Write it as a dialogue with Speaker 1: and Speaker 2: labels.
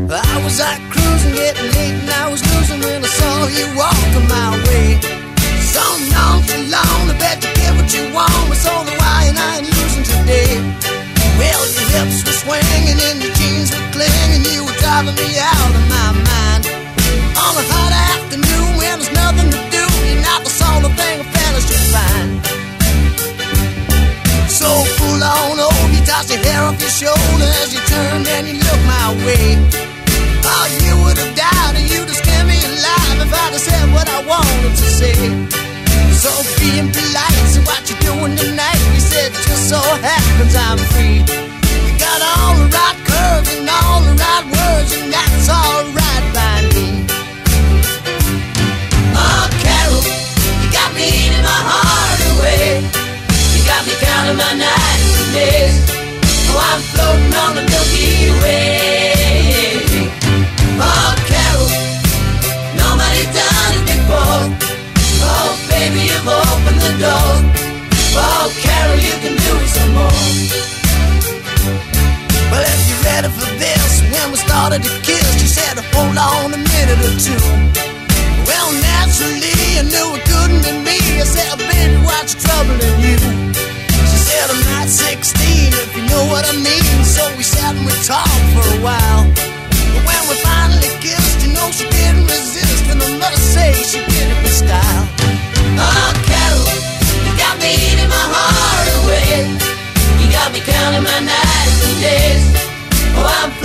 Speaker 1: I was out cruising, getting late, and I was losing when I saw you walking my way. So nonchalant, I bet you get what you want, but so do I, and I ain't losing today. Well, your hips were swinging and your jeans were clinging, you were driving me out of my mind. On a hot afternoon when there's nothing to do, you're not the sort of thing a fella should find. So full on old, you tossed your hair off your shoulder as you turned and you looked my way. Oh, you would have died and you'd have scared me alive if I'd have said what I wanted to say. So being polite, so what you doing tonight? You said it just so happens I'm free. You got all the right curves and all the right words, and that's alright by me. Oh, Carol, you got me eating my heart away. You got me counting my nights and days. Oh, I'm floating on the Milky Way. Oh, Carol, nobody done it before. Oh, baby, you've opened the door. Oh, Carol, you can do it some more. Well, if you're ready for this, when we started to kiss, you said, hold on a minute or two. Well, naturally, I knew it couldn't be me. I said, baby, what's troubling you? She said, I'm not 16, if you know what I mean. So we sat and we talked for a while. But when we finally kissed, you know she didn't resist, and I must say she did it with style. Oh, Carol, you got me eating my heart away. You got me counting my nights and days. Oh, I'm